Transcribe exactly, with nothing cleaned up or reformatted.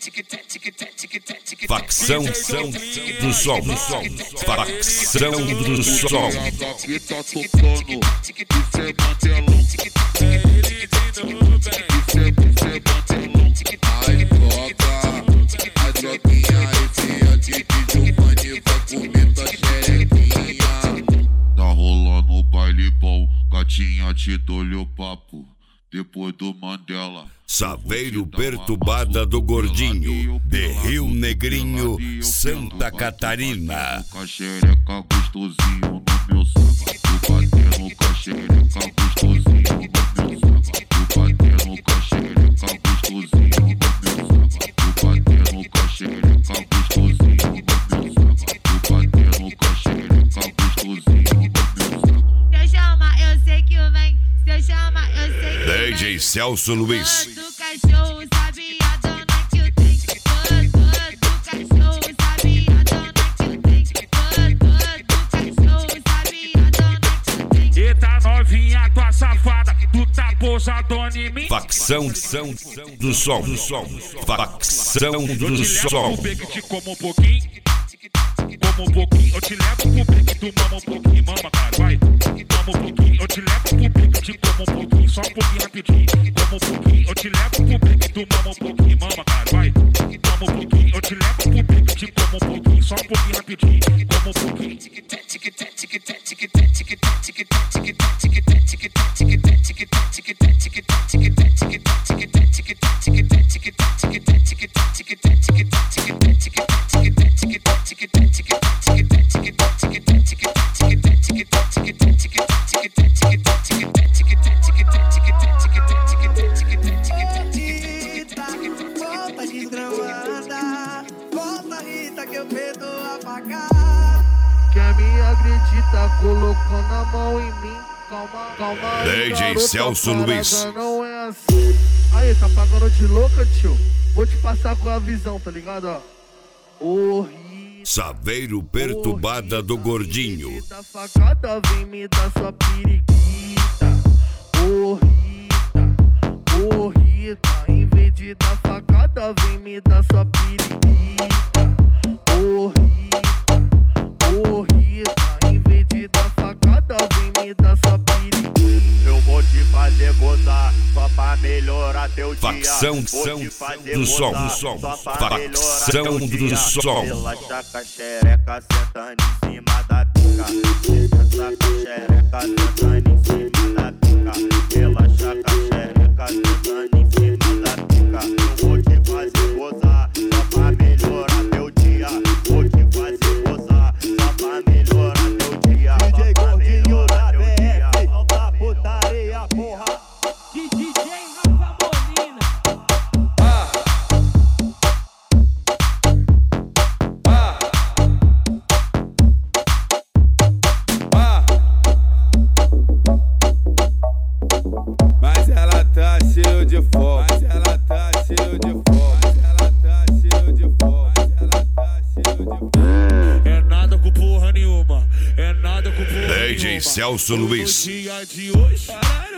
Facção do Sol, do Sol, Facção do Sol. E tá tocando, isso é mantelão. Isso é, isso é mantelão. Ai, droga, a droguinha, esse antivídeo, mano, vai comer tua xerequinha. Tá rolando o baile bom, gatinha te dou-lhe o papo. Depois do Mandela, Saveiro Perturbada do Gordinho, de Rio Negrinho, Santa Catarina. Xereca gostosinho no meu saco, tu batendo com a xereca gostosinho no meu saco, tu batendo com a xereca gostosinho no meu saco, tu batendo com a xereca gostosinho no meu saco, tu batendo com a xereca gostosinho no meu saco. Se eu chamar, eu sei que vem. Se eu chamar, eu sei que vem. D J Celso Luiz. Todo cachorro sabe a dona que eu tenho. Todo cachorro sabe a dona que eu tenho. Todo cachorro sabe a dona que eu tenho. Eita novinha, tua safada, tu tá pousadona em mim. Facção do Sol, do Sol, Facção do Sol. Eu te levo pro break, te como um pouquinho. Como um pouquinho, eu te levo pro break, tu mama um pouquinho, mama, cara, vai. Mama um pouquinho, eu te levo pro break, te como um pouquinho, só um pouquinho rapidinho. Como um pouquinho, eu te levo pro break, tu mama um pouquinho, mama, cara, vai. Mama um pouquinho, eu te levo pro break, te como um pouquinho, só um pouquinho rapidinho. Como um pouquinho. Volta desgramada, volta Rita que eu medo apagar. Quer me acredita, colocando a mão em mim. Calma, calma aí, D J garota, Celso Luiz. não é assim. Aí, tá pagando de louca, tio? Vou te passar com a visão, tá ligado, ó? Ô, Rita, Saveiro Perturbada do Gordinho. me dá facada, vem me dar sua periquita. Ô, Rita, ô, Rita, em vez de dar facada, vem me dar sua periquita. Ô, Rita, ô, Rita, em vez de dar facada, vem me dar sua periquita. Eu vou te fazer gozar, só pra melhorar teu dia. Facção do Sol, do Sol, Facção do Sol. Relaxa com a xereca sentando em cima da pica. Relaxa com a xereca sentando em cima da pica. Relaxa com a xereca sentando em cima da pica. Eu vou te fazer gozar, só pra melhorar teu dia. Vou te fazer gozar, só pra melhorar teu dia. D J Gordinho da B F, alta putaria, porra. D J Rafa Molina. Ah. Ah. Ah. Mas ela tá cheio de fogo. Mas ela tá cheio de fogo. Mas ela tá cheio de fogo. Mas ela tá cheio de fogo. É nada com porra nenhuma, é nada com porra nenhuma. D J Celso Luiz. No dia de hoje,